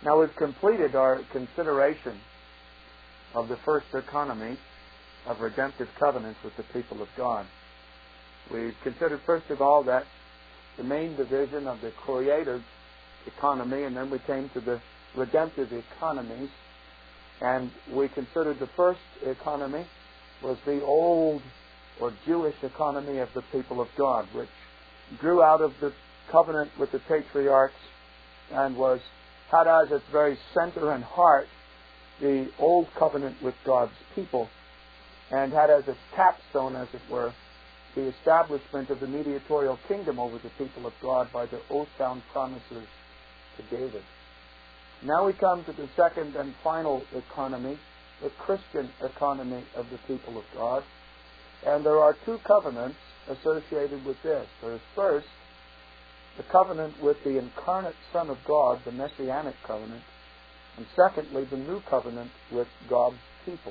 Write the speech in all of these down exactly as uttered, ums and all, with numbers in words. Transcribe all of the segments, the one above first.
Now we've completed our consideration of the first economy of redemptive covenants with the people of God. We've considered first of all that the main division of the creative economy, and then we came to the redemptive economies. And we considered the first economy was the old or Jewish economy of the people of God, which grew out of the covenant with the patriarchs and was had as its very center and heart the old covenant with God's people, and had as its capstone, as it were, the establishment of the mediatorial kingdom over the people of God by the oath-bound promises to David. Now we come to the second and final economy, the Christian economy of the people of God. And there are two covenants associated with this. There is first the covenant with the incarnate Son of God, the Messianic covenant, and secondly the new covenant with God's people,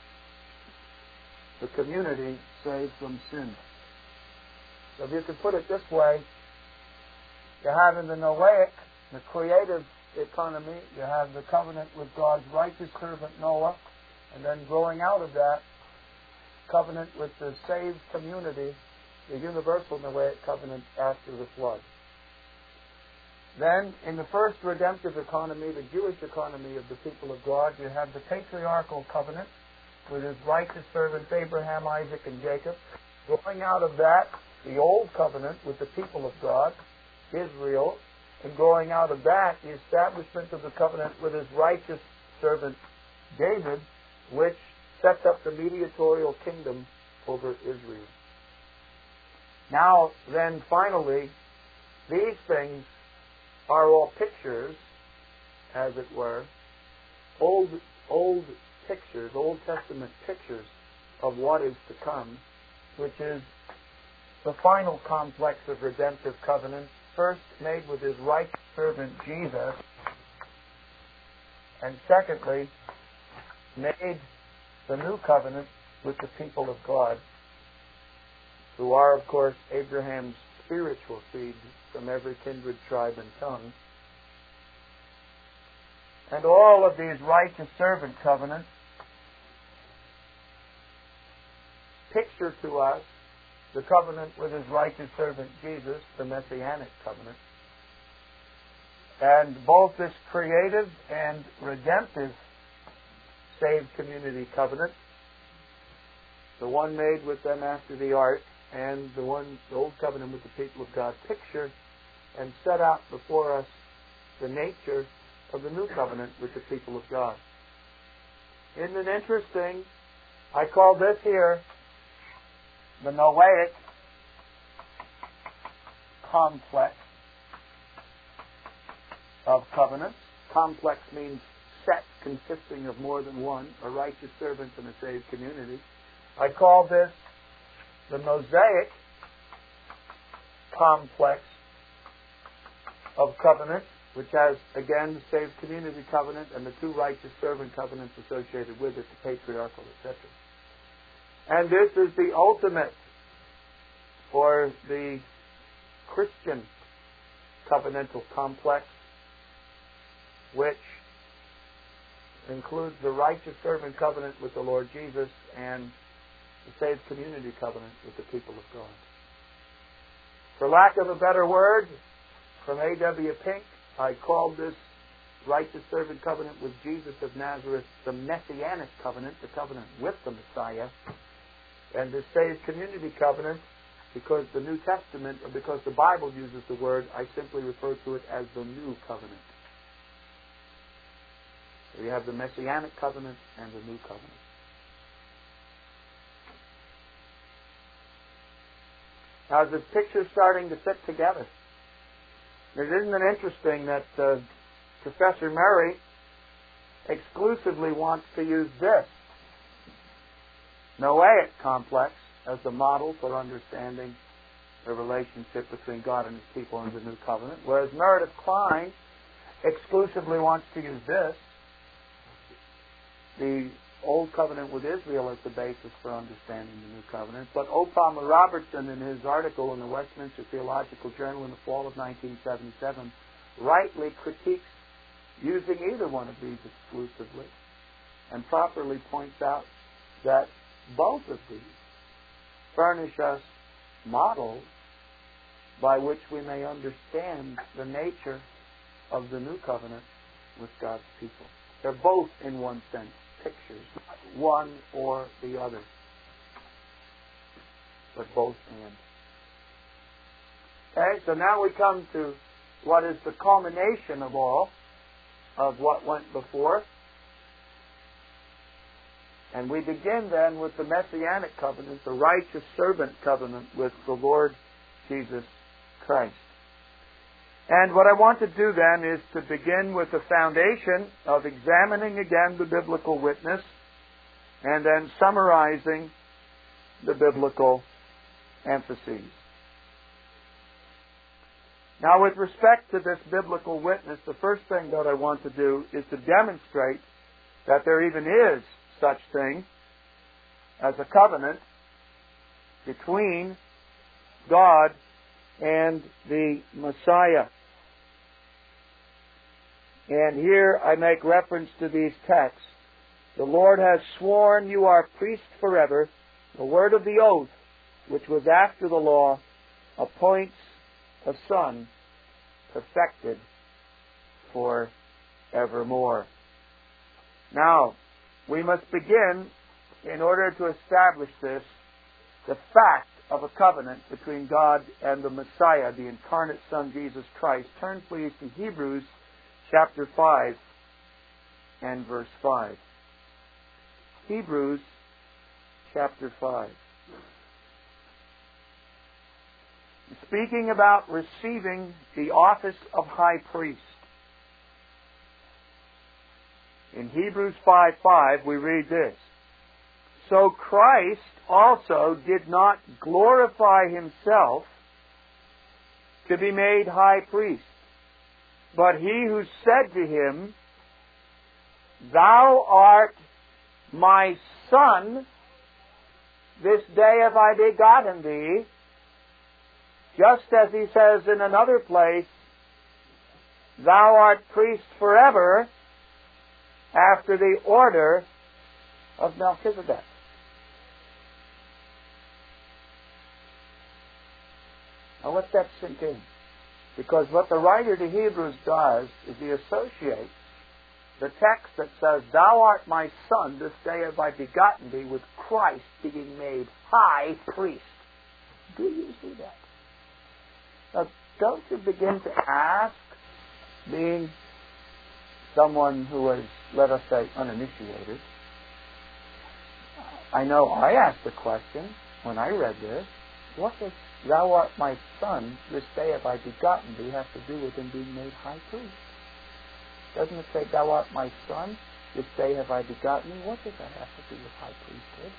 the community saved from sin. So if you could put it this way, you have in the Noahic, the creative economy, you have the covenant with God's righteous servant Noah, and then growing out of that, covenant with the saved community, the universal Noahic covenant after the flood. Then, in the first redemptive economy, the Jewish economy of the people of God, you have the patriarchal covenant with his righteous servants Abraham, Isaac, and Jacob. Growing out of that, the old covenant with the people of God, Israel, and growing out of that, the establishment of the covenant with his righteous servant David, which sets up the mediatorial kingdom over Israel. Now, then, finally, these things are all pictures, as it were, old, old pictures, Old Testament pictures of what is to come, which is the final complex of redemptive covenants, first made with his righteous servant Jesus, and secondly, made the new covenant with the people of God, who are, of course, Abraham's spiritual seed from every kindred, tribe, and tongue. And all of these righteous servant covenants picture to us the covenant with his righteous servant Jesus, the Messianic covenant. And both this creative and redemptive saved community covenant, the one made with them after the ark, and the one, the old covenant with the people of God, picture and set out before us the nature of the new covenant with the people of God. Isn't it interesting? I call this here the Noahic complex of covenants. Complex means set, consisting of more than one, a righteous servant and a saved community. I call this the Mosaic complex of covenants, which has, again, the saved community covenant and the two righteous servant covenants associated with it, the patriarchal, et cetera. And this is the ultimate for the Christian covenantal complex, which includes the righteous servant covenant with the Lord Jesus and the saved community covenant with the people of God. For lack of a better word, from A W Pink, I called this righteous servant covenant with Jesus of Nazareth the Messianic covenant, the covenant with the Messiah, and the saved community covenant, because the New Testament, or because the Bible uses the word, I simply refer to it as the new covenant. So you have the Messianic covenant and the new covenant. Now, this picture's starting to fit together. Isn't it interesting that uh, Professor Murray exclusively wants to use this Noahic complex as the model for understanding the relationship between God and his people under the new covenant, whereas Meredith Klein exclusively wants to use this, the Old Covenant with Israel, as the basis for understanding the New Covenant. But O. Palmer Robertson, in his article in the Westminster Theological Journal in the fall of nineteen seventy-seven, rightly critiques using either one of these exclusively, and properly points out that both of these furnish us models by which we may understand the nature of the new covenant with God's people. They're both, in one sense, pictures, one or the other, but both and. Okay, so now we come to what is the culmination of all of what went before. And we begin then with the Messianic covenant, the righteous servant covenant with the Lord Jesus Christ. And what I want to do then is to begin with the foundation of examining again the biblical witness and then summarizing the biblical emphases. Now, with respect to this biblical witness, the first thing that I want to do is to demonstrate that there even is such thing as a covenant between God and the Messiah. And here I make reference to these texts. The Lord has sworn you are priests forever. The word of the oath, which was after the law, appoints a son perfected for evermore. Now, we must begin, in order to establish this, the fact of a covenant between God and the Messiah, the incarnate Son, Jesus Christ. Turn please to Hebrews chapter five and verse five. Hebrews chapter five. Speaking about receiving the office of high priest. In Hebrews five five we read this. So Christ also did not glorify himself to be made high priest, but he who said to him, Thou art my son, this day have I begotten thee, just as he says in another place, Thou art priest forever, after the order of Melchizedek. Now let that sink in. Because what the writer to Hebrews does is he associates the text that says, Thou art my son, this day have I begotten thee, with Christ being made high priest. Do you see that? Now, don't you begin to ask, being someone who is, let us say, uninitiated. I know I asked the question when I read this, what does Thou art my son, this day have I begotten thee have to do with him being made high priest? Doesn't it say, Thou art my son, this day have I begotten thee? What does that have to do with high priesthood?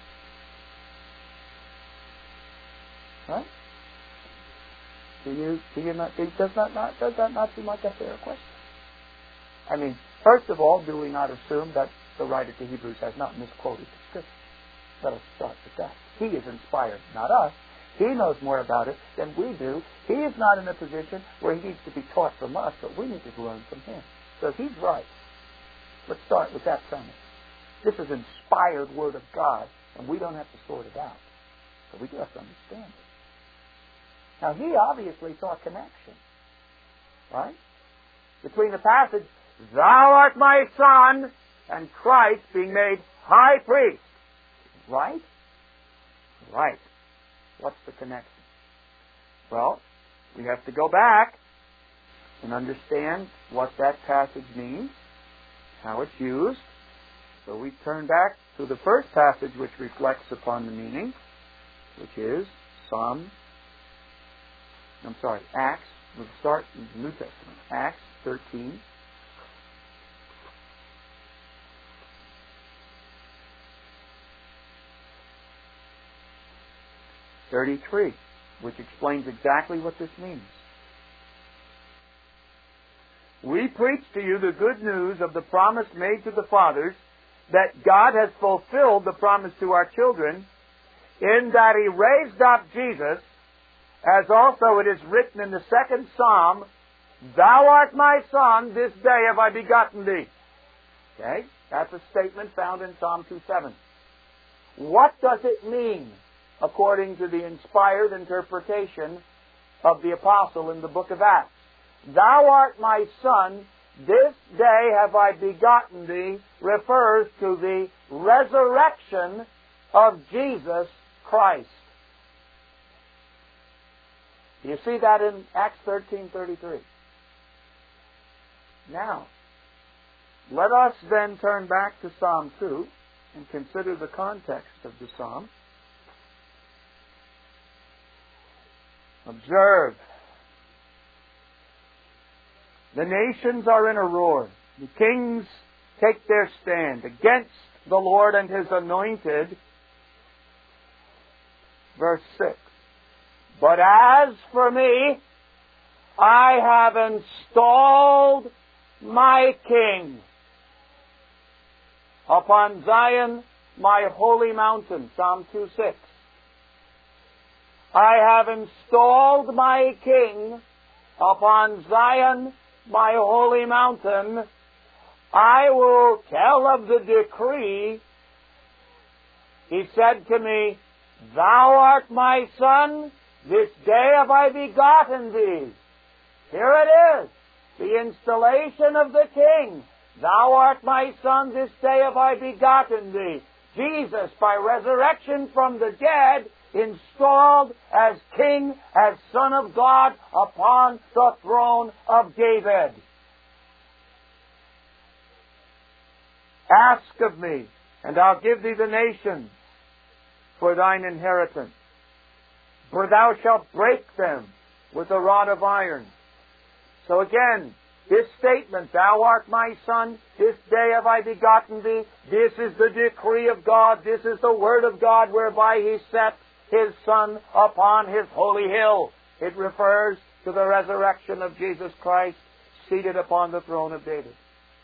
Right? Do you, do you not, does, that not, does that not seem like a fair question? I mean, first of all, do we not assume that the writer to Hebrews has not misquoted the Scripture? Let us start with that. He is inspired, not us. He knows more about it than we do. He is not in a position where he needs to be taught from us, but we need to learn from him. So if he's right, let's start with that premise. This is inspired Word of God, and we don't have to sort it out. But we do have to understand it. Now, he obviously saw a connection, right? Between the passage, Thou art my son, and Christ being made high priest. Right? Right. What's the connection? Well, we have to go back and understand what that passage means, how it's used. So we turn back to the first passage which reflects upon the meaning, which is Psalm, I'm sorry, Acts. We'll start in the New Testament. Acts thirteen. thirty-three, which explains exactly what this means. We preach to you the good news of the promise made to the fathers, that God has fulfilled the promise to our children, in that He raised up Jesus, as also it is written in the second Psalm, Thou art my son, this day have I begotten thee. Okay? That's a statement found in Psalm two seven. What does it mean, according to the inspired interpretation of the apostle in the book of Acts? Thou art my son, this day have I begotten thee, refers to the resurrection of Jesus Christ. You see that in Acts thirteen thirty-three. Now, let us then turn back to Psalm two and consider the context of the psalm. Observe. The nations are in a roar. The kings take their stand against the Lord and His anointed. Verse six. But as for me, I have installed my King upon Zion, my holy mountain. Psalm two six. I have installed my King upon Zion, my holy mountain. I will tell of the decree. He said to me, Thou art my son, this day have I begotten thee. Here it is, the installation of the King. Thou art my son, this day have I begotten thee. Jesus, by resurrection from the dead, installed as King, as Son of God, upon the throne of David. Ask of me, and I'll give thee the nations for thine inheritance. For thou shalt break them with a rod of iron. So again, this statement, Thou art my son, this day have I begotten thee, this is the decree of God, this is the word of God whereby He sets His Son upon His holy hill. It refers to the resurrection of Jesus Christ seated upon the throne of David.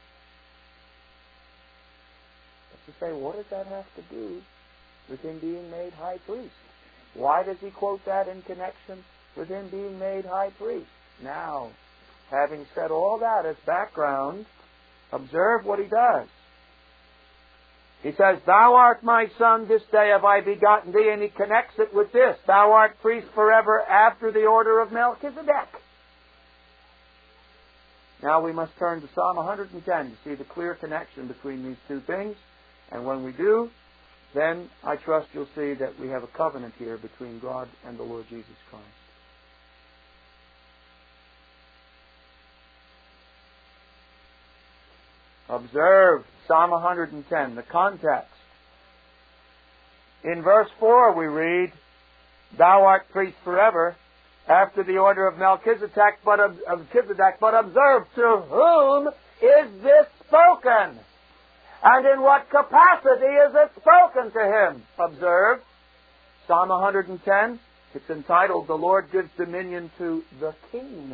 But you say, what does that have to do with Him being made high priest? Why does he quote that in connection with Him being made high priest? Now, having said all that as background, observe what he does. He says, Thou art my son, this day have I begotten thee, and he connects it with this, Thou art priest forever after the order of Melchizedek. Now we must turn to Psalm one hundred ten to see the clear connection between these two things, and when we do, then I trust you'll see that we have a covenant here between God and the Lord Jesus Christ. Observe Psalm one hundred ten, the context. In verse four we read, Thou art priest forever, after the order of Melchizedek, but, of Melchizedek, but observe, to whom is this spoken? And in what capacity is it spoken to him? Observe, Psalm one hundred ten, it's entitled, The Lord Gives Dominion to the King.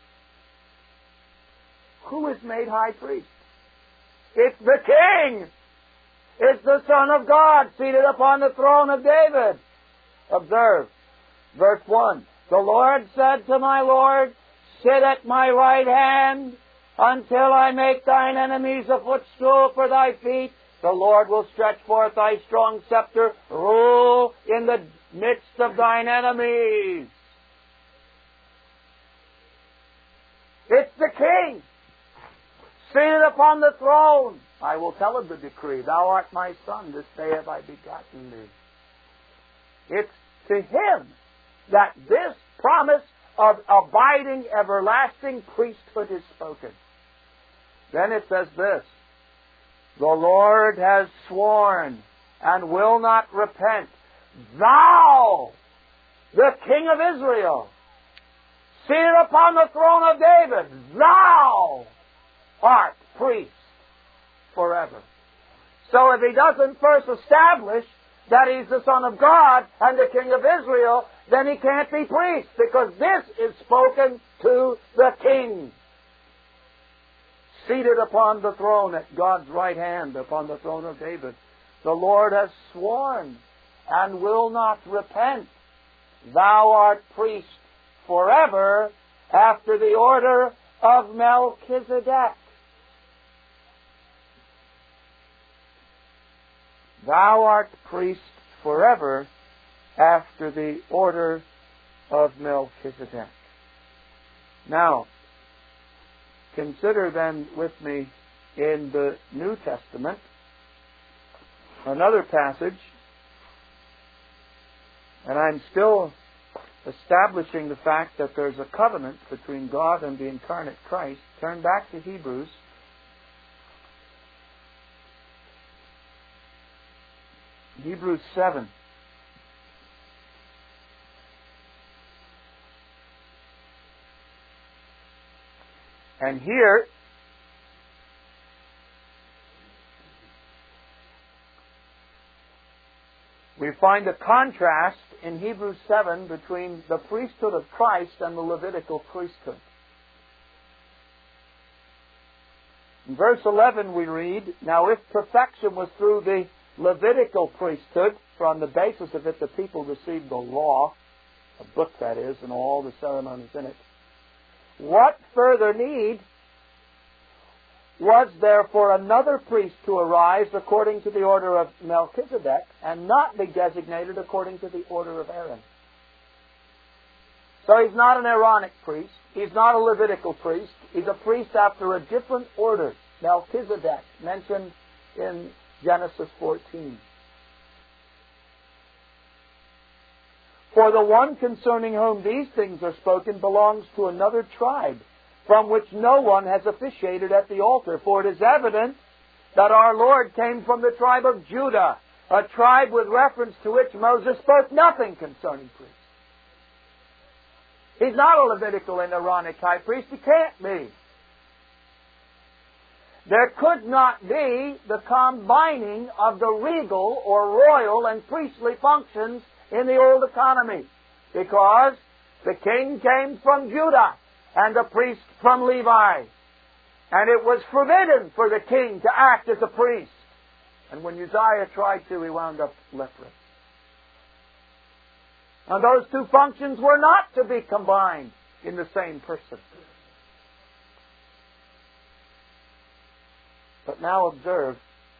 Who is made high priest? It's the King! It's the Son of God seated upon the throne of David. Observe, verse one, The Lord said to my Lord, Sit at my right hand, until I make thine enemies a footstool for thy feet. The Lord will stretch forth thy strong scepter, rule in the midst of thine enemies. It's the King, seated upon the throne. I will tell of the decree, Thou art my son, this day have I begotten thee. It's to Him that this promise of abiding, everlasting priesthood is spoken. Then it says this, The Lord has sworn and will not repent. Thou, the King of Israel, seated upon the throne of David, Thou art priest forever. So if He doesn't first establish that He's the Son of God and the King of Israel, then He can't be priest, because this is spoken to the King, seated upon the throne at God's right hand, upon the throne of David. The Lord has sworn and will not repent. Thou art priest forever after the order of Melchizedek. Thou art priest forever after the order of Melchizedek. Now, consider then with me in the New Testament another passage, and I'm still establishing the fact that there's a covenant between God and the incarnate Christ. Turn back to Hebrews. Hebrews seven. And here, we find a contrast in Hebrews seven between the priesthood of Christ and the Levitical priesthood. In verse eleven we read, "Now if perfection was through the Levitical priesthood, for on the basis of it the people received the law," a book that is, and all the ceremonies in it, "what further need was there for another priest to arise according to the order of Melchizedek, and not be designated according to the order of Aaron?" So he's not an Aaronic priest. He's not a Levitical priest. He's a priest after a different order. Melchizedek, mentioned in Genesis fourteen. "For the one concerning whom these things are spoken belongs to another tribe, from which no one has officiated at the altar. For it is evident that our Lord came from the tribe of Judah, a tribe with reference to which Moses spoke nothing concerning priests." He's not a Levitical and Aaronic high priest. He can't be. There could not be the combining of the regal or royal and priestly functions in the old economy, because the king came from Judah and the priest from Levi. And it was forbidden for the king to act as a priest. And when Uzziah tried to, he wound up leprous. And those two functions were not to be combined in the same person. But now observe,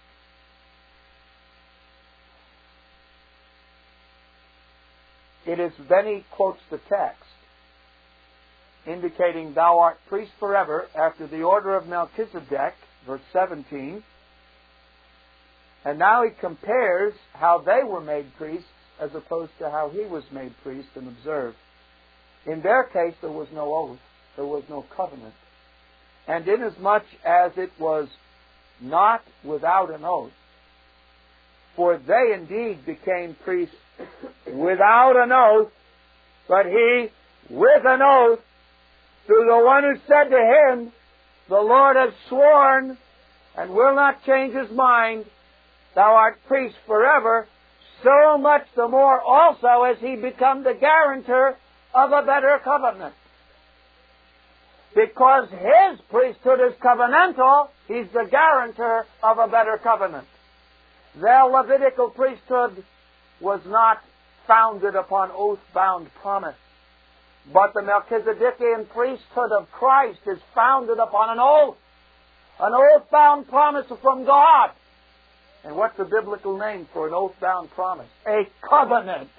it is, then he quotes the text, indicating, "Thou art priest forever after the order of Melchizedek," verse seventeen. And now he compares how they were made priests as opposed to how he was made priest. And observe, in their case there was no oath, there was no covenant. And inasmuch as it was not without an oath, for they indeed became priests without an oath, but he with an oath, through the one who said to him, "The Lord has sworn and will not change his mind, thou art priest forever," so much the more also as he become the guarantor of a better covenant. Because his priesthood is covenantal, he's the guarantor of a better covenant. Their Levitical priesthood was not founded upon oath-bound promise, but the Melchizedekian priesthood of Christ is founded upon an oath, an oath-bound promise from God. And what's the biblical name for an oath-bound promise? A covenant.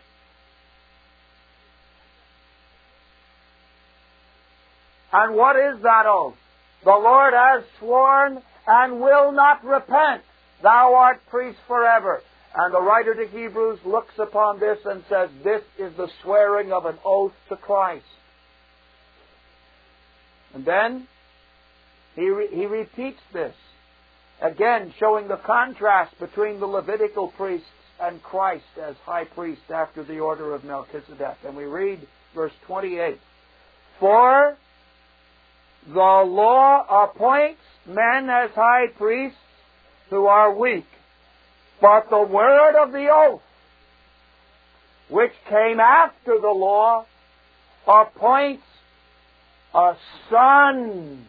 And what is that oath? The Lord has sworn and will not repent. Thou art priest forever. And the writer to Hebrews looks upon this and says, this is the swearing of an oath to Christ. And then he, re- he repeats this, again showing the contrast between the Levitical priests and Christ as high priest after the order of Melchizedek. And we read verse twenty-eight. For the law appoints men as high priests who are weak, but the word of the oath, which came after the law, appoints a son.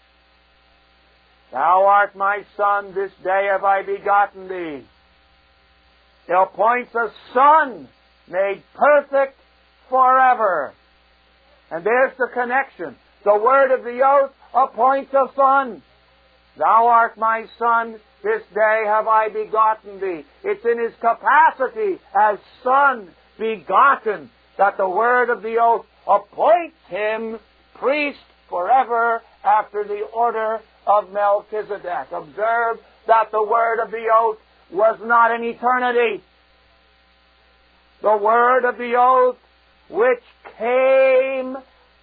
Thou art my son, this day have I begotten thee. It appoints a son made perfect forever. And there's the connection. The word of the oath appoints a son. Thou art my son, this day have I begotten thee. It's in his capacity as son begotten that the word of the oath appoints him priest forever after the order of Melchizedek. Observe that the word of the oath was not in eternity. The word of the oath which came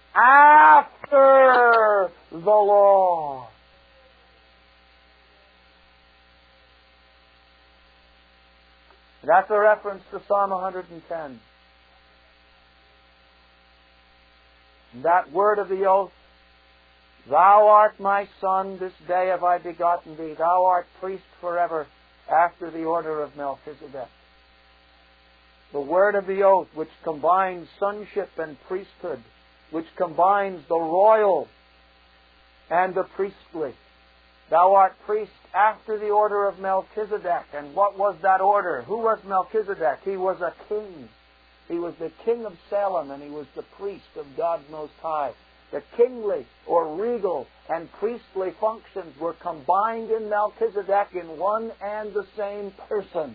after the law. That's a reference to Psalm one hundred ten. That word of the oath, Thou art my son, this day have I begotten thee. Thou art priest forever after the order of Melchizedek. The word of the oath which combines sonship and priesthood, which combines the royal and the priestly. Thou art priest after the order of Melchizedek. And what was that order? Who was Melchizedek? He was a king. He was the king of Salem, and he was the priest of God Most High. The kingly or regal and priestly functions were combined in Melchizedek in one and the same person.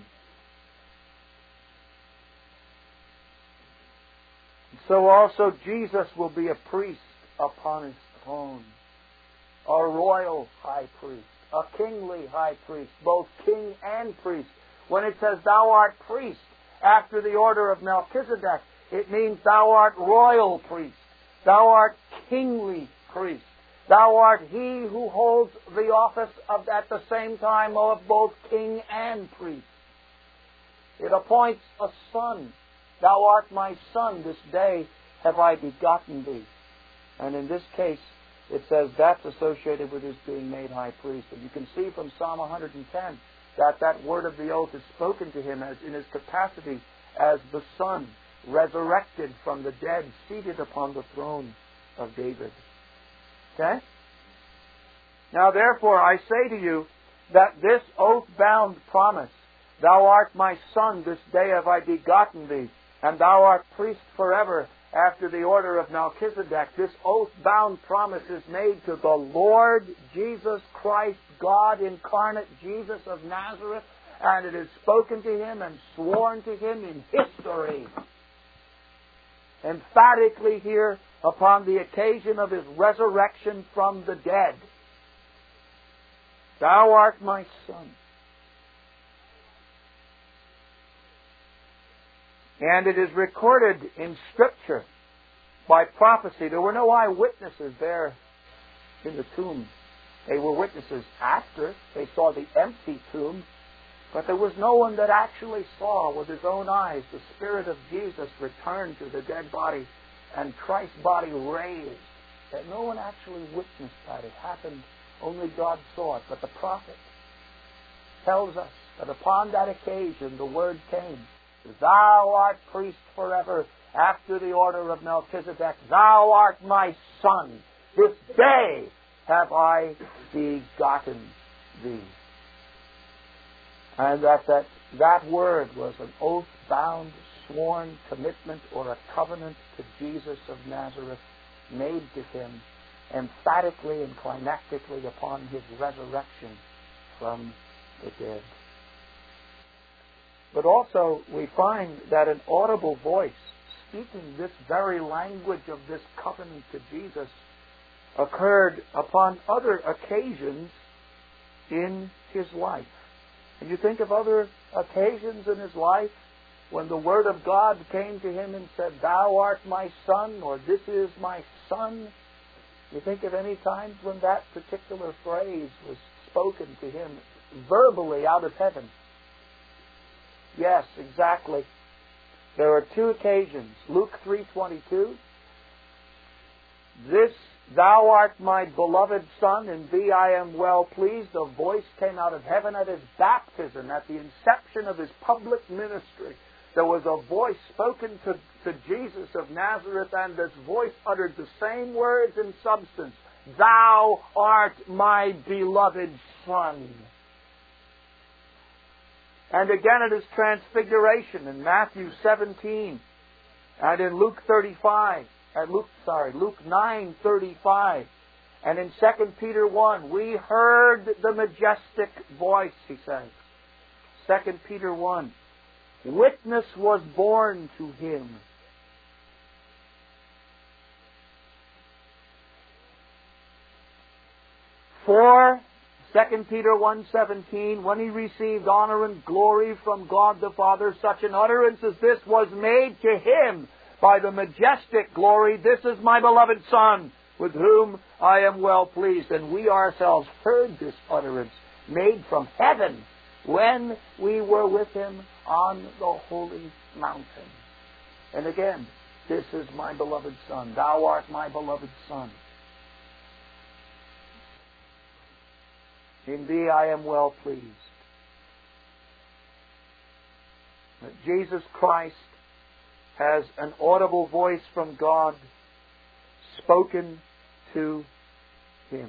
So also Jesus will be a priest upon his throne. A royal high priest. A kingly high priest. Both king and priest. When it says, Thou art priest after the order of Melchizedek, it means Thou art royal priest. Thou art kingly priest. Thou art he who holds the office of, at the same time, of both king and priest. It appoints a son. Thou art my son, this day have I begotten thee. And in this case, it says that's associated with his being made high priest. And you can see from Psalm one hundred ten that that word of the oath is spoken to him as in his capacity as the Son, resurrected from the dead, seated upon the throne of David. Okay? Now therefore I say to you that this oath-bound promise, Thou art my son, this day have I begotten thee, and thou art priest forever after the order of Melchizedek. This oath-bound promise is made to the Lord Jesus Christ, God incarnate, Jesus of Nazareth, and it is spoken to him and sworn to him in history. Emphatically here upon the occasion of his resurrection from the dead. Thou art my son. And it is recorded in Scripture by prophecy. There were no eyewitnesses there in the tomb. They were witnesses after. They saw the empty tomb. But there was no one that actually saw with his own eyes the Spirit of Jesus return to the dead body and Christ's body raised. That no one actually witnessed that. It happened. Only God saw it. But the prophet tells us that upon that occasion the word came. Thou art priest forever after the order of Melchizedek. Thou art my son. This day have I begotten thee. And that that, that word was an oath-bound, sworn commitment or a covenant to Jesus of Nazareth made to him emphatically and climactically upon his resurrection from the dead. But also we find that an audible voice speaking this very language of this covenant to Jesus occurred upon other occasions in his life. And you think of other occasions in his life when the Word of God came to him and said, Thou art my son, or this is my son. You think of any times when that particular phrase was spoken to him verbally out of heaven. Yes, exactly. There are two occasions. Luke three twenty-two. This, thou art my beloved Son, in thee I am well pleased. A voice came out of heaven at his baptism, at the inception of his public ministry. There was a voice spoken to, to Jesus of Nazareth, and this voice uttered the same words in substance. Thou art my beloved Son. And again it is transfiguration in Matthew seventeen and in Luke thirty-five, and Luke, sorry, Luke nine thirty-five. And in Second Peter one, we heard the majestic voice, he says. Second Peter one, witness was born to him. For, Second Peter one seventeen, when he received honor and glory from God the Father, such an utterance as this was made to him by the majestic glory, this is my beloved Son, with whom I am well pleased. And we ourselves heard this utterance made from heaven when we were with him on the holy mountain. And again, this is my beloved Son. Thou art my beloved Son. In thee I am well pleased. That Jesus Christ has an audible voice from God spoken to him.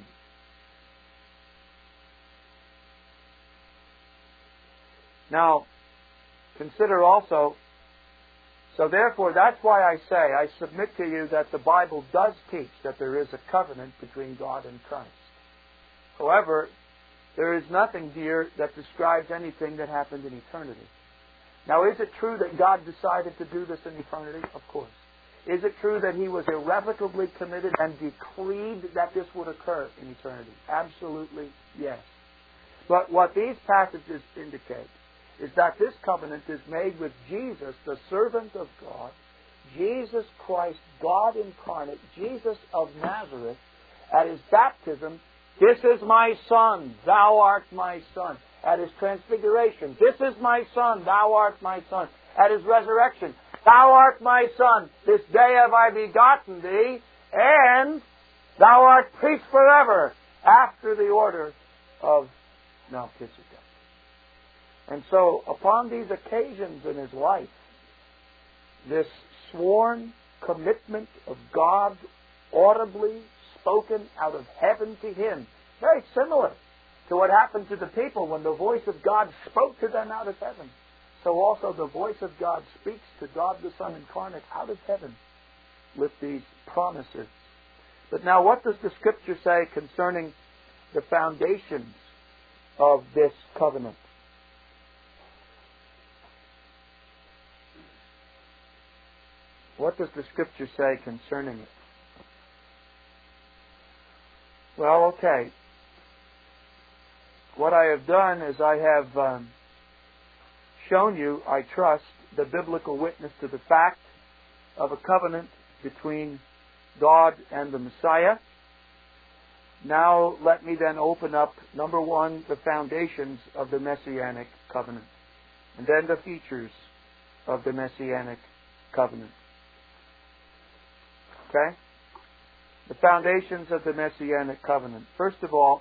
Now, consider also, so therefore that's why I say, I submit to you that the Bible does teach that there is a covenant between God and Christ. However, there is nothing here that describes anything that happened in eternity. Now, is it true that God decided to do this in eternity? Of course. Is it true that He was irrevocably committed and decreed that this would occur in eternity? Absolutely, yes. But what these passages indicate is that this covenant is made with Jesus, the servant of God, Jesus Christ, God incarnate, Jesus of Nazareth, at His baptism. This is my Son, thou art my Son. At His transfiguration, this is my Son, thou art my Son. At His resurrection, thou art my Son, this day have I begotten thee, and thou art priest forever, after the order of Melchizedek. And so, upon these occasions in His life, this sworn commitment of God audibly spoken out of heaven to Him, very similar to what happened to the people when the voice of God spoke to them out of heaven. So also the voice of God speaks to God the Son incarnate out of heaven with these promises. But now what does the Scripture say concerning the foundations of this covenant? What does the Scripture say concerning it? Well, okay. What I have done is I have um, shown you, I trust, the biblical witness to the fact of a covenant between God and the Messiah. Now let me then open up, number one, the foundations of the Messianic covenant, and then the features of the Messianic covenant. Okay? The foundations of the Messianic covenant. First of all,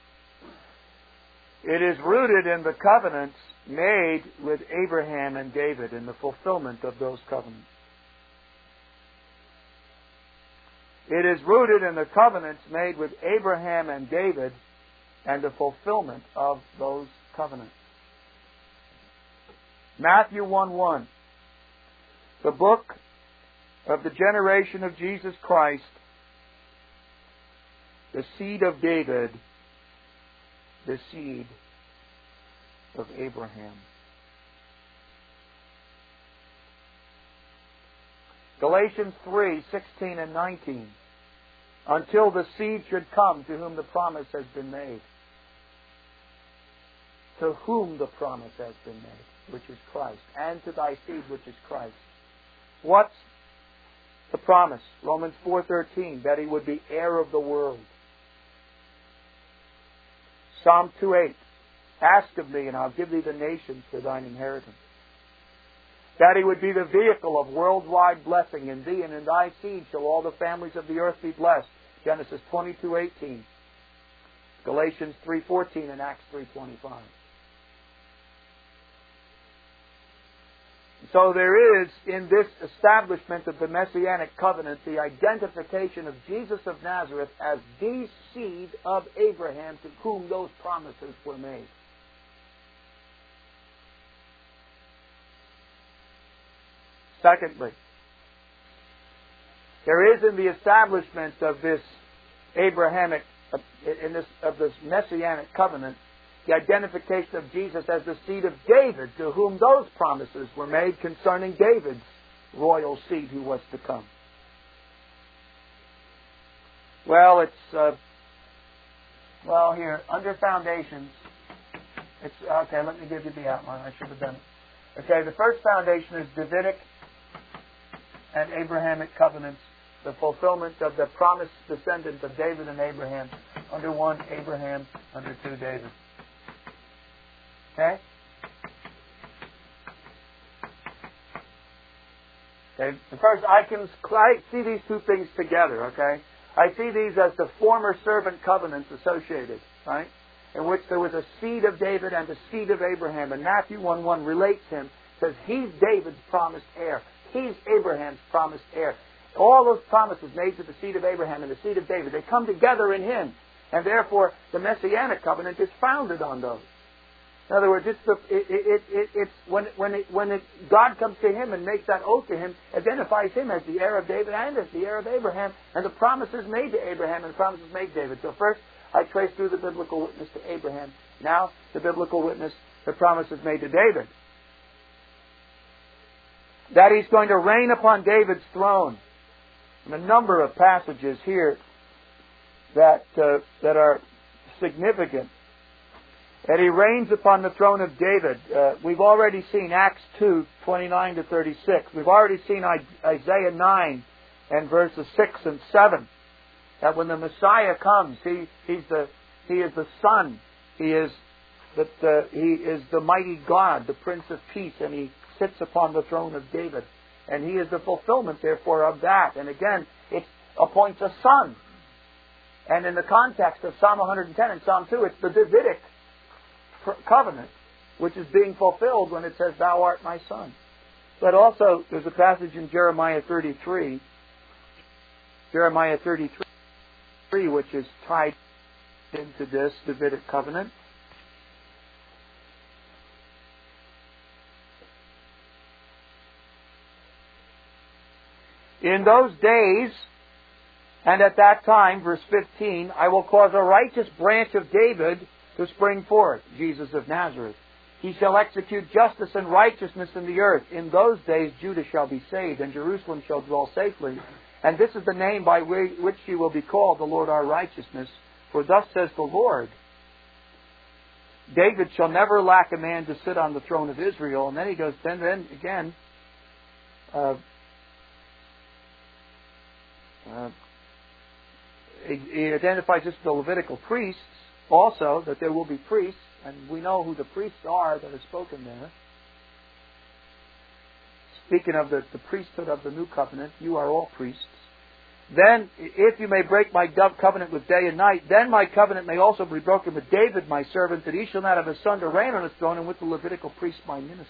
it is rooted in the covenants made with Abraham and David, in the fulfillment of those covenants. It is rooted in the covenants made with Abraham and David and the fulfillment of those covenants. Matthew one one. The book of the generation of Jesus Christ, the seed of David, the seed of Abraham. Galatians three sixteen and nineteen. Until the seed should come to whom the promise has been made. To whom the promise has been made, which is Christ. And to thy seed, which is Christ. What's the promise? Romans four thirteen, that He would be heir of the world. Psalm two eight, ask of me and I'll give thee the nations for thine inheritance. That He would be the vehicle of worldwide blessing. In thee and in thy seed shall all the families of the earth be blessed. Genesis twenty-two eighteen. Galatians three fourteen and Acts three twenty-five. So there is, in this establishment of the Messianic covenant, the identification of Jesus of Nazareth as the seed of Abraham to whom those promises were made. Secondly, there is in the establishment of this Abrahamic, in this, of this Messianic covenant, the identification of Jesus as the seed of David, to whom those promises were made concerning David's royal seed who was to come. Well, it's, uh, well, here, under foundations, it's, okay, let me give you the outline. I should have done it. Okay, the first foundation is Davidic and Abrahamic covenants, the fulfillment of the promised descendants of David and Abraham. Under one, Abraham. Under two, David. Okay? Okay. The first, I can I see these two things together. Okay, I see these as the former servant covenants associated, right? In which there was a seed of David and a seed of Abraham, and Matthew one one relates him, says he's David's promised heir, he's Abraham's promised heir. All those promises made to the seed of Abraham and the seed of David, they come together in him, and therefore the Messianic covenant is founded on those. In other words, it's the, it, it, it, it's when when it, when it, God comes to him and makes that oath to him, identifies him as the heir of David and as the heir of Abraham, and the promises made to Abraham and the promises made to David. So first, I trace through the biblical witness to Abraham. Now, the biblical witness, the promises made to David. That he's going to reign upon David's throne. And a number of passages here that uh, that are significant. That he reigns upon the throne of David. Uh, we've already seen Acts two, twenty-nine to thirty-six. We've already seen Isaiah nine and verses six and seven. That when the Messiah comes, he he's the he is the Son. He is that uh, he is the mighty God, the Prince of Peace, and he sits upon the throne of David. And he is the fulfillment, therefore, of that. And again, it appoints a son. And in the context of Psalm one hundred ten and Psalm two, it's the Davidic covenant, which is being fulfilled when it says, "Thou art my son." But also, there's a passage in Jeremiah thirty-three, Jeremiah thirty-three, which is tied into this Davidic covenant. In those days, and at that time, verse fifteen, I will cause a righteous branch of David to spring forth, Jesus of Nazareth. He shall execute justice and righteousness in the earth. In those days Judah shall be saved, and Jerusalem shall dwell safely. And this is the name by which she will be called, the Lord our righteousness. For thus says the Lord, David shall never lack a man to sit on the throne of Israel. And then he goes, then, then again, uh, uh, he, he identifies this the Levitical priests, also, that there will be priests, and we know who the priests are that are spoken there. Speaking of the, the priesthood of the new covenant, you are all priests. Then, if you may break my covenant with day and night, then my covenant may also be broken with David, my servant, that he shall not have a son to reign on his throne, and with the Levitical priests, my ministers.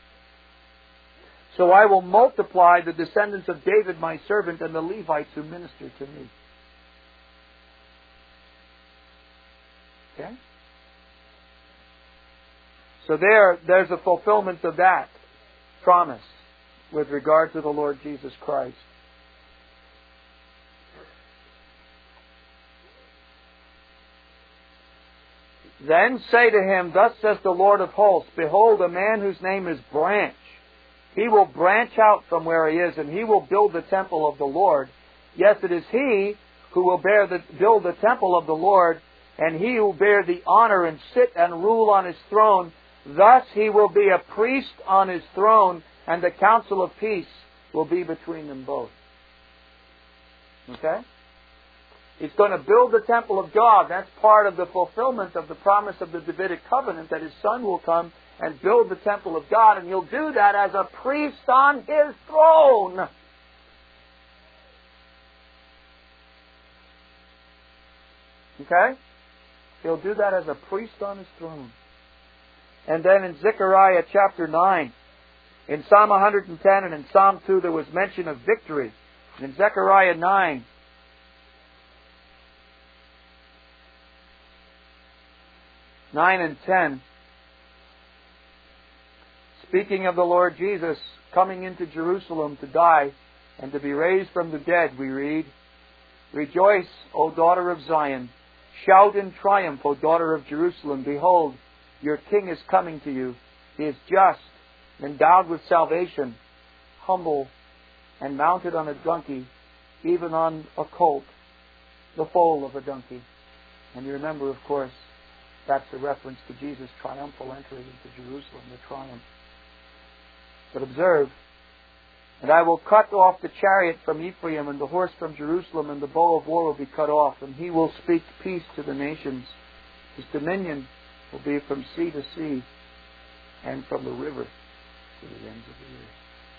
So I will multiply the descendants of David, my servant, and the Levites who minister to me. Okay? So there, there's a fulfillment of that promise with regard to the Lord Jesus Christ. Then say to him, thus says the Lord of hosts, behold, a man whose name is Branch. He will branch out from where he is, and he will build the temple of the Lord. Yes, it is he who will bear the, build the temple of the Lord, and he will bear the honor and sit and rule on his throne. Thus he will be a priest on his throne, and the council of peace will be between them both. Okay? He's going to build the temple of God. That's part of the fulfillment of the promise of the Davidic covenant, that his son will come and build the temple of God, and he'll do that as a priest on his throne. Okay? He'll do that as a priest on his throne. And then in Zechariah chapter nine, in Psalm one hundred ten and in Psalm two, there was mention of victory. And in Zechariah nine, nine and ten, speaking of the Lord Jesus coming into Jerusalem to die and to be raised from the dead, we read, Rejoice, O daughter of Zion. Shout in triumph, O daughter of Jerusalem. Behold, your king is coming to you. He is just, endowed with salvation, humble, and mounted on a donkey, even on a colt, the foal of a donkey. And you remember, of course, that's a reference to Jesus' triumphal entry into Jerusalem, the triumph. But observe, and I will cut off the chariot from Ephraim and the horse from Jerusalem, and the bow of war will be cut off, and he will speak peace to the nations. His dominion will be from sea to sea, and from the river to the ends of the earth.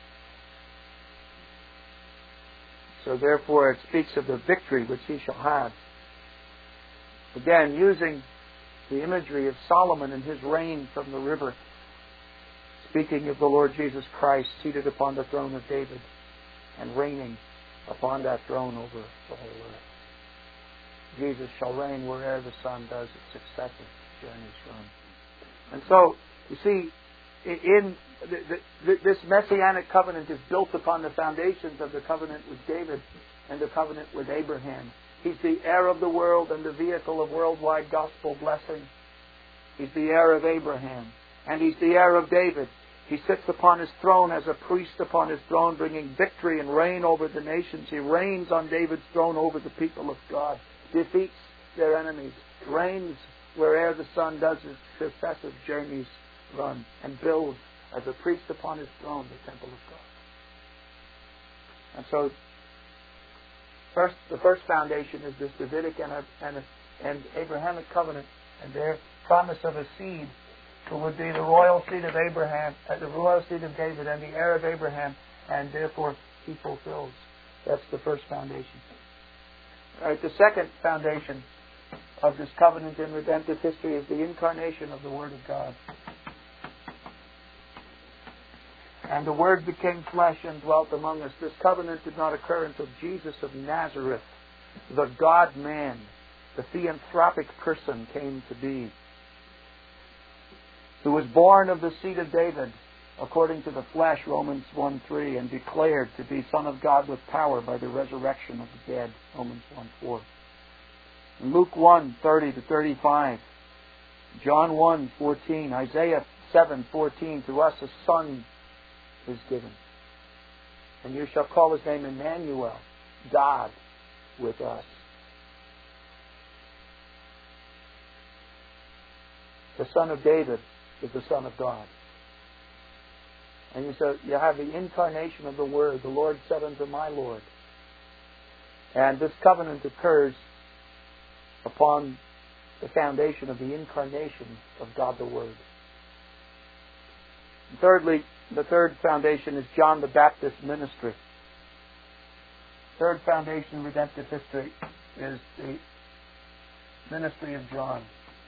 So therefore it speaks of the victory which he shall have. Again, using the imagery of Solomon and his reign from the river, speaking of the Lord Jesus Christ seated upon the throne of David and reigning upon that throne over the whole earth. Jesus shall reign wherever the sun does its successive journeys run. And so, you see, in the, the, this messianic covenant is built upon the foundations of the covenant with David and the covenant with Abraham. He's the heir of the world and the vehicle of worldwide gospel blessing. He's the heir of Abraham. And he's the heir of David. He sits upon his throne as a priest upon his throne, bringing victory and reign over the nations. He reigns on David's throne over the people of God, defeats their enemies, reigns where'er the sun does its successive journeys run, and builds as a priest upon his throne the temple of God. And so, first, the first foundation is this Davidic and, a, and, a, and Abrahamic covenant, and their promise of a seed who would be the royal seed of Abraham, uh, the royal seed of David, and the heir of Abraham, and therefore he fulfills. That's the first foundation. All right, the second foundation of this covenant in redemptive history is the incarnation of the Word of God. And the Word became flesh and dwelt among us. This covenant did not occur until Jesus of Nazareth, the God-man, the theanthropic person, came to be, who was born of the seed of David, according to the flesh, Romans one three, and declared to be Son of God with power by the resurrection of the dead, Romans one four. In Luke one thirty to thirty-five, John one fourteen, Isaiah seven fourteen, to us a son is given, and you shall call his name Emmanuel, God with us. The Son of David is the Son of God. And you say, you have the incarnation of the Word. The Lord said unto my Lord. And this covenant occurs upon the foundation of the incarnation of God the Word. And thirdly, the third foundation is John the Baptist's ministry. Third foundation in redemptive history is the ministry of John,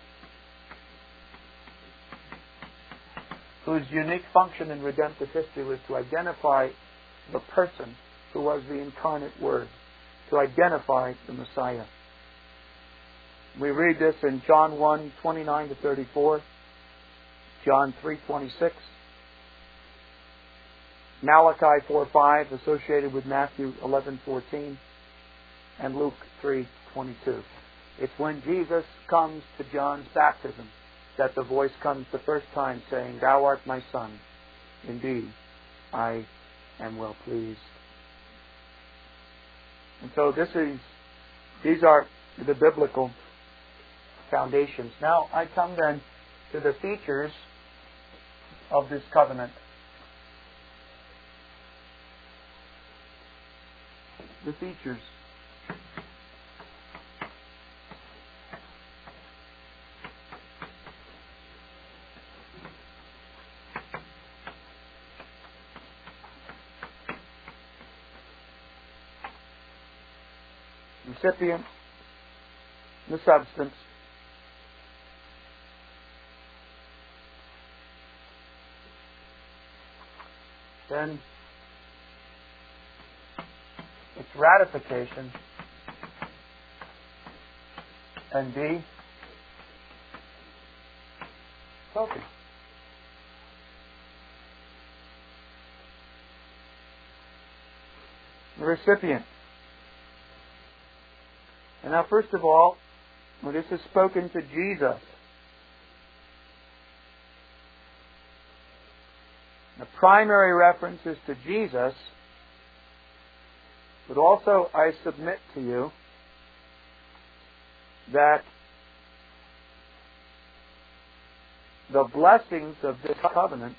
whose unique function in redemptive history was to identify the person who was the incarnate Word, to identify the Messiah. We read this in John one twenty-nine to thirty-four, John three twenty-six, Malachi four five, associated with Matthew eleven fourteen, and Luke three twenty-two. It's when Jesus comes to John's baptism that the voice comes the first time saying, Thou art my Son. Indeed, I am well pleased. And so this is, these are the biblical foundations. Now I come then to the features of this covenant. The features. Recipient, the substance, then its ratification, and D, trophy. The recipient. And now, first of all, well, this is spoken to Jesus. The primary reference is to Jesus, but also I submit to you that the blessings of this covenant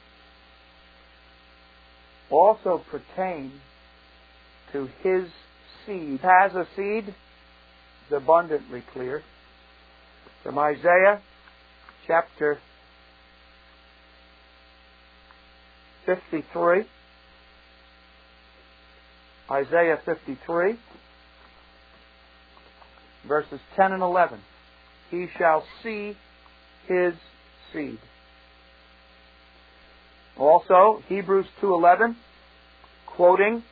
also pertain to His seed. Has a seed? It's abundantly clear. From Isaiah chapter fifty-three. Isaiah fifty-three, verses ten and eleven. He shall see His seed. Also, Hebrews two eleven, quoting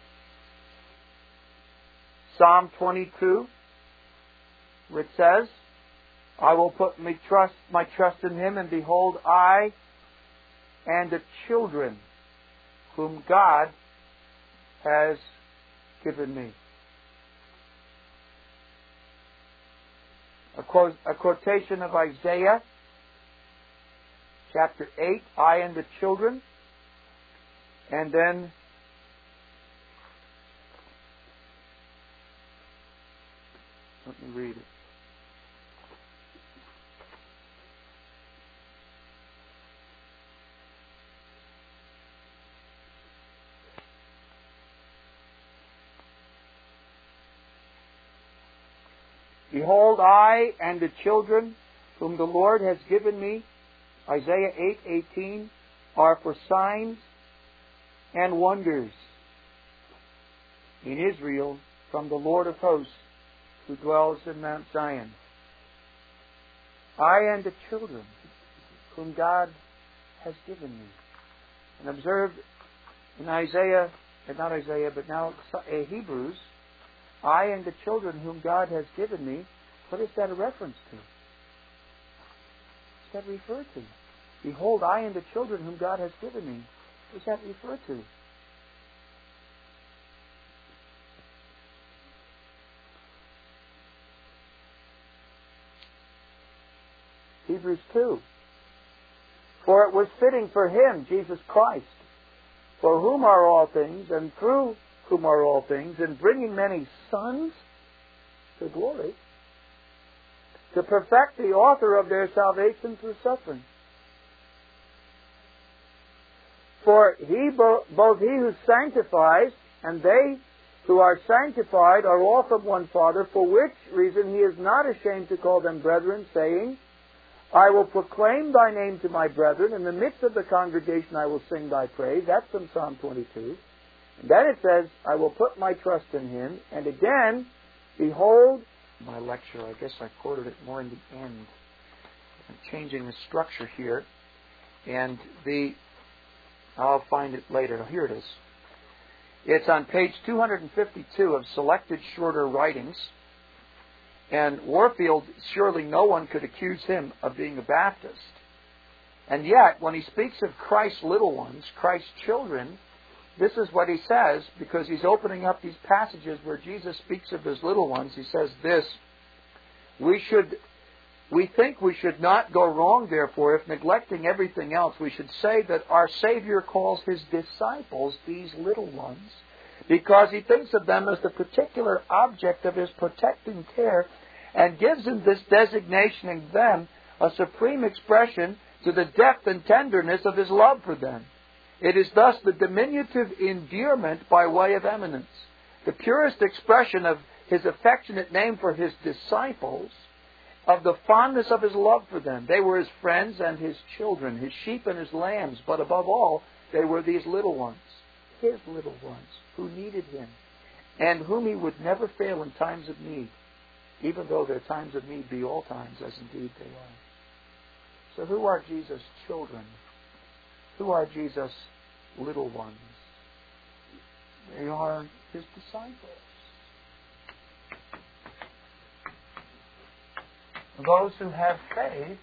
Psalm twenty-two, which says, I will put my trust, my trust in Him, and behold, I and the children whom God has given me. A, quote, a quotation of Isaiah chapter eight, I and the children, and then let me read it. Behold, I and the children whom the Lord has given me, Isaiah eight eighteen, are for signs and wonders in Israel from the Lord of hosts who dwells in Mount Zion. I and the children whom God has given me. And observe in Isaiah, not Isaiah, but now Hebrews, I and the children whom God has given me, what is that a reference to? What does that refer to? Behold, I and the children whom God has given me. What does that refer to? Hebrews two. For it was fitting for Him, Jesus Christ, for whom are all things, and through whom are all things, in bringing many sons to glory, to perfect the author of their salvation through suffering. For he, bo- both he who sanctifies and they who are sanctified are all from one Father, for which reason He is not ashamed to call them brethren, saying, I will proclaim Thy name to my brethren. In the midst of the congregation I will sing Thy praise. That's from Psalm twenty-two. And then it says, I will put my trust in Him. And again, behold, my lecture, I guess I quoted it more in the end. I'm changing the structure here. And the, I'll find it later. Here it is. It's on page two hundred fifty-two of Selected Shorter Writings. And Warfield, surely no one could accuse him of being a Baptist. And yet, when he speaks of Christ's little ones, Christ's children, this is what he says, because he's opening up these passages where Jesus speaks of His little ones. He says this, We should, we think we should not go wrong, therefore, if neglecting everything else, we should say that our Savior calls His disciples these little ones, because He thinks of them as the particular object of His protecting care, and gives them this designation in them a supreme expression to the depth and tenderness of His love for them. It is thus the diminutive endearment by way of eminence, the purest expression of His affectionate name for His disciples, of the fondness of His love for them. They were His friends and His children, His sheep and His lambs, but above all, they were these little ones, His little ones, who needed Him, and whom He would never fail in times of need, even though their times of need be all times, as indeed they are. So who are Jesus' children? Who are Jesus' little ones? They are His disciples. Those who have faith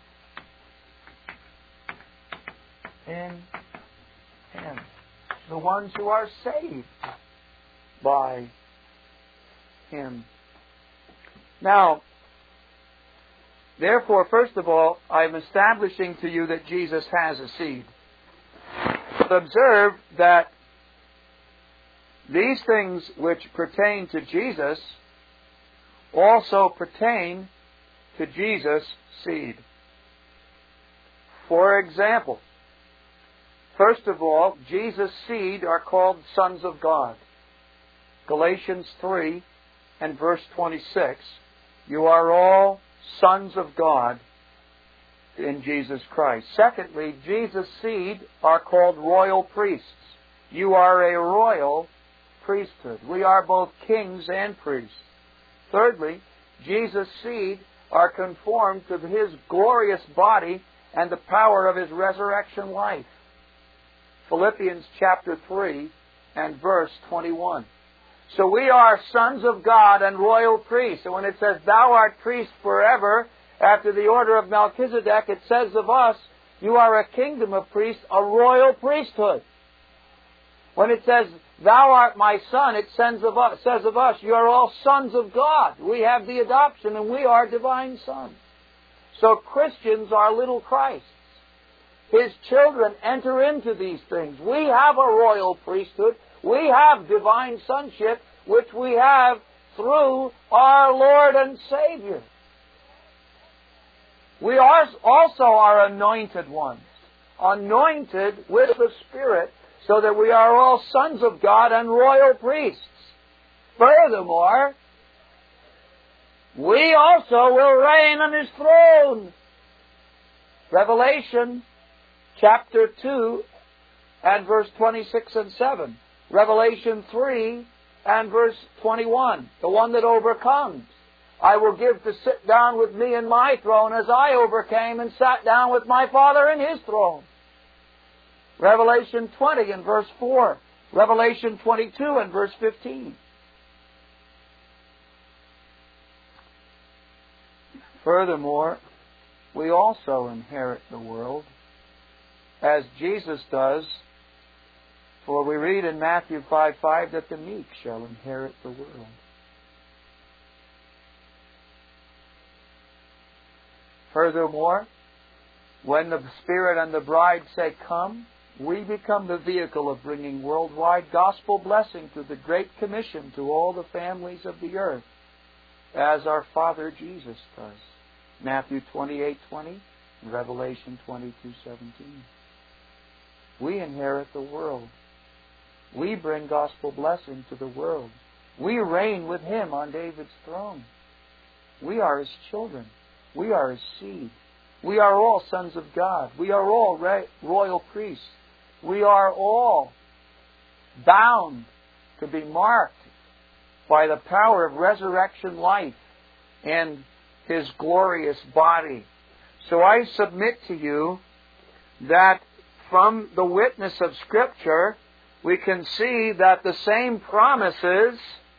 in Him. The ones who are saved by Him. Now, therefore, first of all, I'm establishing to you that Jesus has a seed. Observe that these things which pertain to Jesus also pertain to Jesus' seed. For example, first of all, Jesus' seed are called sons of God. Galatians three and verse twenty-six, you are all sons of God in Jesus Christ. Secondly, Jesus' seed are called royal priests. You are a royal priesthood. We are both kings and priests. Thirdly, Jesus' seed are conformed to His glorious body and the power of His resurrection life. Philippians chapter three and verse twenty-one. So we are sons of God and royal priests. And when it says, thou art priest forever, after the order of Melchizedek, it says of us, you are a kingdom of priests, a royal priesthood. When it says, thou art my son, it says of us, says of us, you are all sons of God. We have the adoption and we are divine sons. So Christians are little Christs. His children enter into these things. We have a royal priesthood. We have divine sonship, which we have through our Lord and Savior. We are also are anointed ones, anointed with the Spirit, so that we are all sons of God and royal priests. Furthermore, we also will reign on His throne. Revelation chapter two and verse twenty-six and seven. Revelation three and verse twenty-one. The one that overcomes, I will give to sit down with me in my throne as I overcame and sat down with my Father in His throne. Revelation twenty and verse four. Revelation twenty-two and verse fifteen. Furthermore, we also inherit the world, as Jesus does. For we read in Matthew five five that the meek shall inherit the world. Furthermore, when the Spirit and the bride say, come, we become the vehicle of bringing worldwide gospel blessing through the Great Commission to all the families of the earth, as our Father Jesus does. Matthew twenty-eight twenty and Revelation twenty-two seventeen. We inherit the world. We bring gospel blessing to the world. We reign with Him on David's throne. We are His children. We are His seed. We are all sons of God. We are all royal priests. We are all bound to be marked by the power of resurrection life and His glorious body. So I submit to you that from the witness of Scripture, we can see that the same promises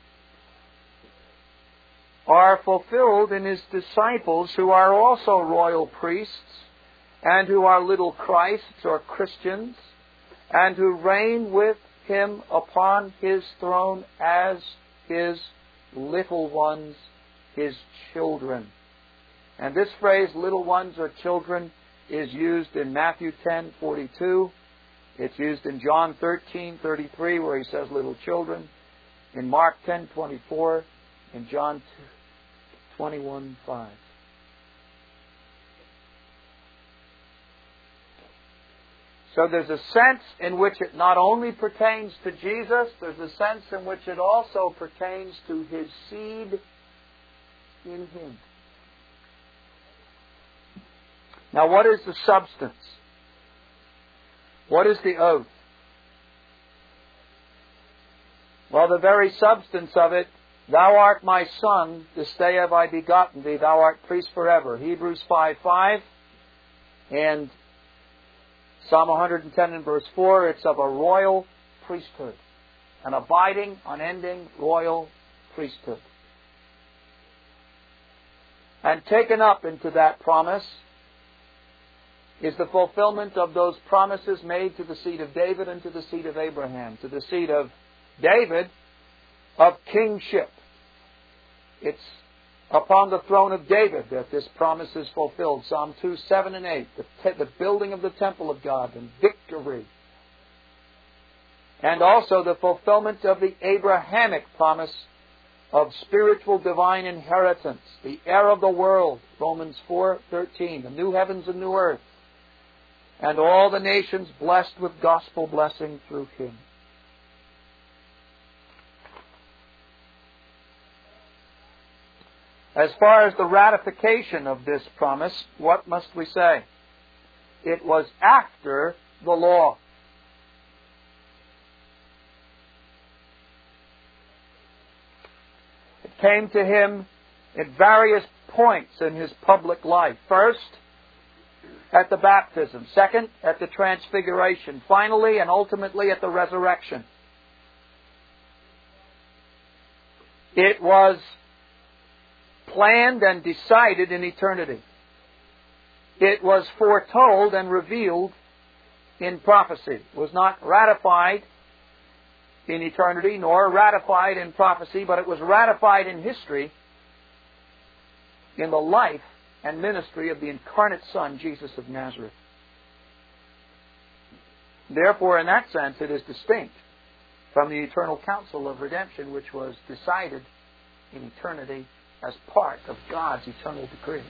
are fulfilled in His disciples, who are also royal priests and who are little Christs or Christians, and who reign with Him upon His throne as His little ones, His children. And this phrase, little ones or children, is used in Matthew ten forty-two. It's used in John thirteen thirty-three, where He says little children, in Mark ten twenty-four, in John twenty-one five. So there's a sense in which it not only pertains to Jesus, there's a sense in which it also pertains to His seed in Him. Now, what is the substance? What is the oath? Well, the very substance of it, thou art my son, this day have I begotten thee, thou art priest forever. Hebrews five five, and Psalm one hundred ten and verse four, it's of a royal priesthood, an abiding, unending royal priesthood. And taken up into that promise is the fulfillment of those promises made to the seed of David and to the seed of Abraham. To the seed of David, of kingship. It's upon the throne of David that this promise is fulfilled. Psalm two, seven and eight. The, te- the building of the temple of God and victory. And also the fulfillment of the Abrahamic promise of spiritual divine inheritance, the heir of the world, Romans four thirteen, the new heavens and new earth, and all the nations blessed with gospel blessing through Him. As far as the ratification of this promise, what must we say? It was after the law. It came to Him at various points in His public life. First, at the baptism. Second, at the transfiguration. Finally and ultimately at the resurrection. It was planned and decided in eternity. It was foretold and revealed in prophecy. It was not ratified in eternity nor ratified in prophecy, but it was ratified in history in the life and ministry of the incarnate Son, Jesus of Nazareth. Therefore, in that sense, it is distinct from the eternal counsel of redemption, which was decided in eternity as part of God's eternal decree.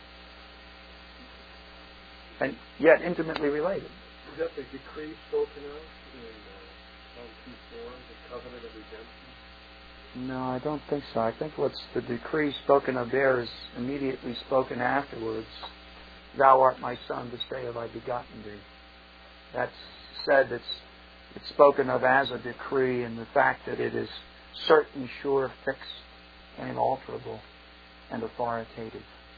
And yet intimately related. Is that the decree spoken of in uh, Psalm two four, the covenant of redemption? No, I don't think so. I think what's the decree spoken of there is immediately spoken afterwards. Thou art my Son, this day have I begotten thee. That's said, it's, it's spoken of as a decree, and the fact that it is certain, sure, fixed, and inalterable and authoritative.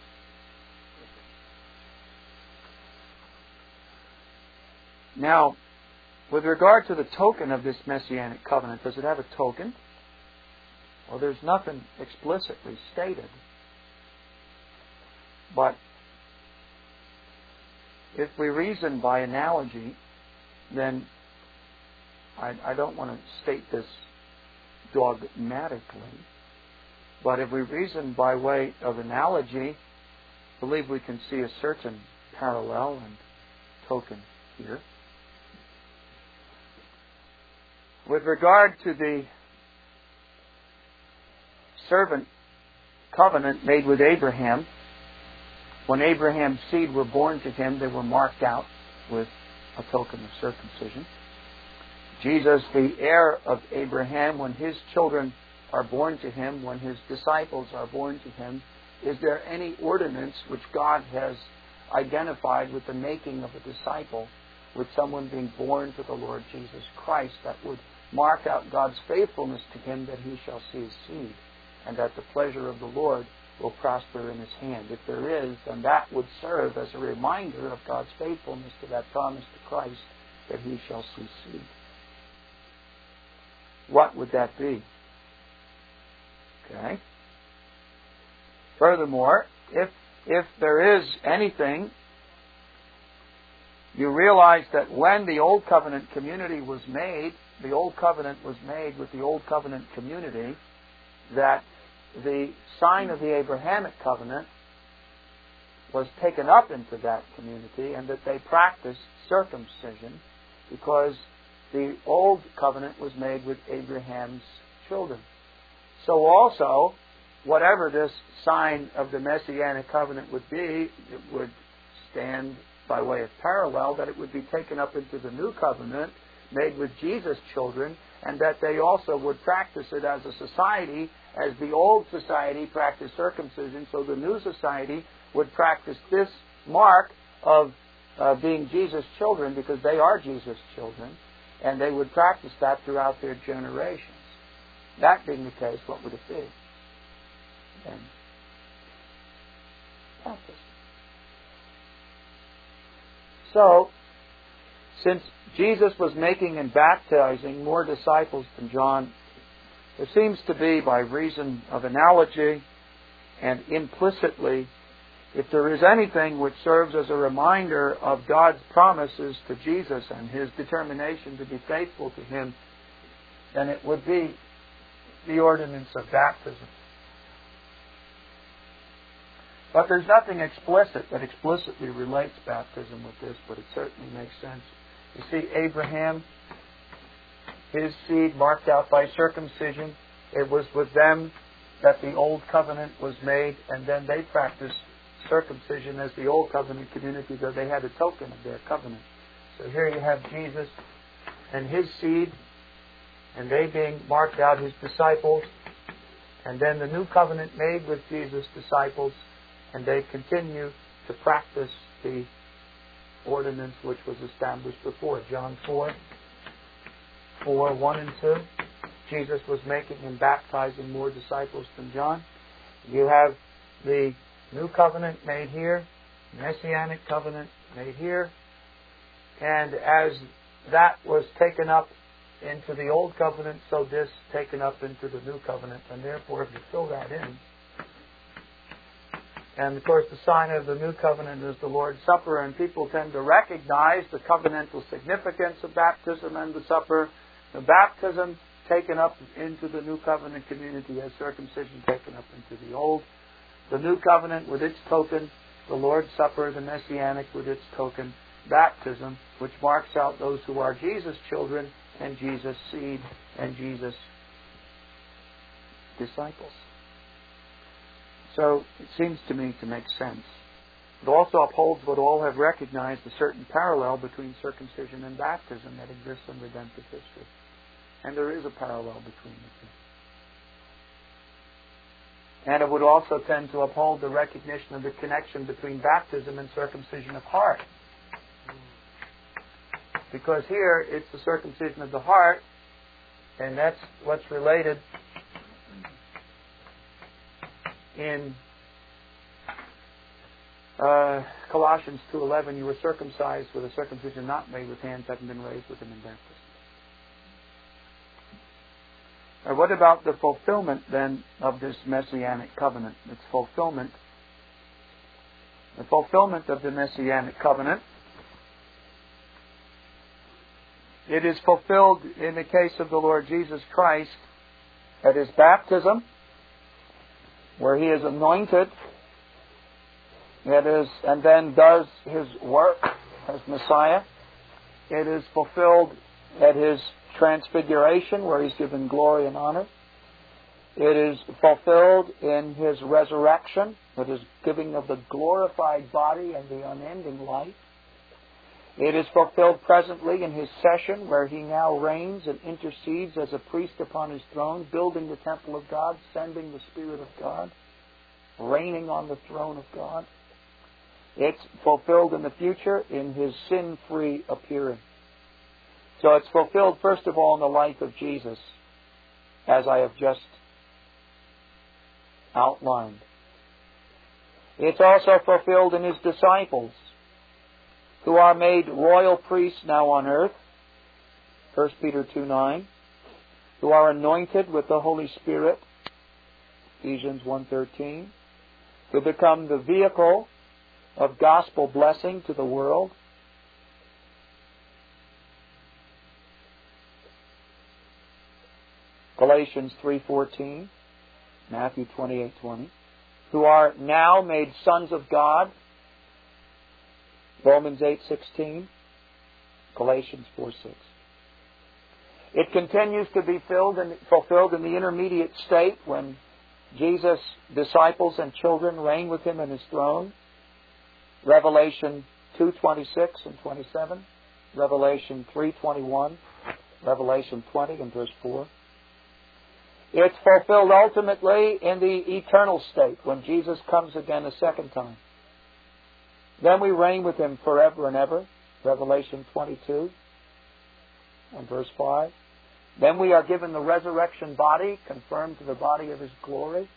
Now, with regard to the token of this Messianic covenant, does it have a token? Well, there's nothing explicitly stated. But if we reason by analogy, then I, I don't want to state this dogmatically. But if we reason by way of analogy, I believe we can see a certain parallel and token here. With regard to the servant covenant made with Abraham, when Abraham's seed were born to him, they were marked out with a token of circumcision. Jesus, the heir of Abraham, when his children are born to him, when his disciples are born to him, is there any ordinance which God has identified with the making of a disciple, with someone being born to the Lord Jesus Christ, that would mark out God's faithfulness to him, that he shall see his seed, and that the pleasure of the Lord will prosper in his hand? If there is, then that would serve as a reminder of God's faithfulness to that promise to Christ, that he shall see seed. What would that be? Okay. Furthermore, if if there is anything, you realize that when the Old Covenant community was made, the Old Covenant was made with the Old Covenant community, that the sign of the Abrahamic covenant was taken up into that community, and that they practiced circumcision, because the Old Covenant was made with Abraham's children. So also, whatever this sign of the Messianic covenant would be, it would stand by way of parallel, that it would be taken up into the New Covenant, made with Jesus' children, and that they also would practice it as a society, as the old society practiced circumcision, so the new society would practice this mark of uh, being Jesus' children, because they are Jesus' children, and they would practice that throughout their generations. That being the case, what would it be? Then, practice. So, since Jesus was making and baptizing more disciples than John, there seems to be, by reason of analogy and implicitly, if there is anything which serves as a reminder of God's promises to Jesus and his determination to be faithful to him, then it would be the ordinance of baptism. But there's nothing explicit that explicitly relates baptism with this, but it certainly makes sense. You see, Abraham, his seed marked out by circumcision, it was with them that the Old Covenant was made, and then they practiced circumcision as the Old Covenant community, though they had a token of their covenant. So here you have Jesus and his seed, and they being marked out his disciples, and then the new covenant made with Jesus' disciples, and they continue to practice the ordinance which was established before. John four, four, one and two. Jesus was making and baptizing more disciples than John. You have the new covenant made here, Messianic covenant made here, and as that was taken up into the Old Covenant, so this taken up into the New Covenant. And therefore, if you fill that in, and of course the sign of the New Covenant is the Lord's Supper, and people tend to recognize the covenantal significance of baptism and the supper. The baptism taken up into the New Covenant community as circumcision taken up into the Old. The New Covenant with its token, the Lord's Supper, the Messianic with its token, baptism, which marks out those who are Jesus' children and Jesus' seed and Jesus' disciples. So it seems to me to make sense. It also upholds what all have recognized, a certain parallel between circumcision and baptism that exists in redemptive history. And there is a parallel between the two. And it would also tend to uphold the recognition of the connection between baptism and circumcision of heart. Because here it's the circumcision of the heart, and that's what's related in uh, Colossians two eleven. You were circumcised with a circumcision not made with hands, having been raised with him in baptism. Now, what about the fulfillment then of this Messianic covenant? Its fulfillment. The fulfillment of the Messianic covenant. It is fulfilled in the case of the Lord Jesus Christ at his baptism, where he is anointed, it is, and then does his work as Messiah. It is fulfilled at his transfiguration, where he's given glory and honor. It is fulfilled in his resurrection, with his giving of the glorified body and the unending life. It is fulfilled presently in his session, where he now reigns and intercedes as a priest upon his throne, building the temple of God, sending the Spirit of God, reigning on the throne of God. It's fulfilled in the future in his sin-free appearing. So it's fulfilled, first of all, in the life of Jesus, as I have just outlined. It's also fulfilled in his disciples, who are made royal priests now on earth, First Peter two nine, who are anointed with the Holy Spirit, Ephesians one thirteen, who become the vehicle of gospel blessing to the world, Galatians three fourteen, Matthew twenty-eight twenty, who are now made sons of God, Romans eight sixteen, Galatians four six. It continues to be filled and fulfilled in the intermediate state when Jesus' disciples and children reign with him in his throne. Revelation two twenty-six and twenty-seven, Revelation three twenty-one, Revelation twenty and verse four. It's fulfilled ultimately in the eternal state when Jesus comes again a second time. Then we reign with him forever and ever, Revelation twenty-two and verse five. Then we are given the resurrection body, confirmed to the body of his glory,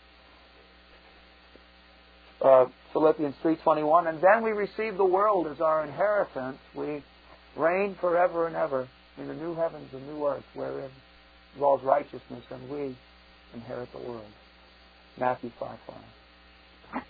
uh, Philippians three twenty-one. And then we receive the world as our inheritance. We reign forever and ever in the new heavens and new earth, wherein dwells righteousness, and we inherit the world. Matthew five five.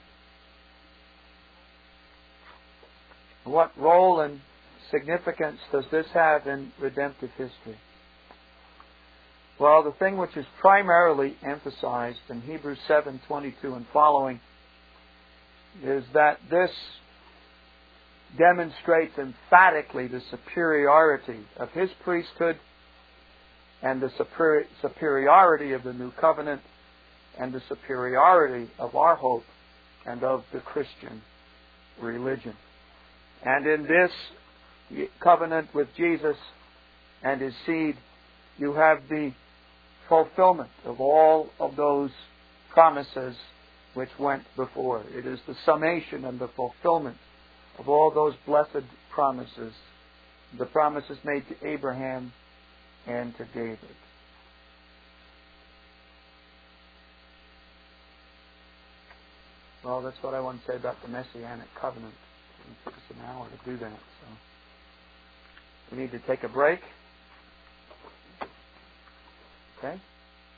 What role and significance does this have in redemptive history? Well, the thing which is primarily emphasized in Hebrews seven twenty-two and following is that this demonstrates emphatically the superiority of His priesthood and the super- superiority of the new covenant and the superiority of our hope and of the Christian religion. And in this covenant with Jesus and His seed, you have the fulfillment of all of those promises which went before. It is the summation and the fulfillment of all those blessed promises, the promises made to Abraham and to David. Well, that's what I want to say about the Messianic covenant. It took us an hour to do that. So we need to take a break. Okay?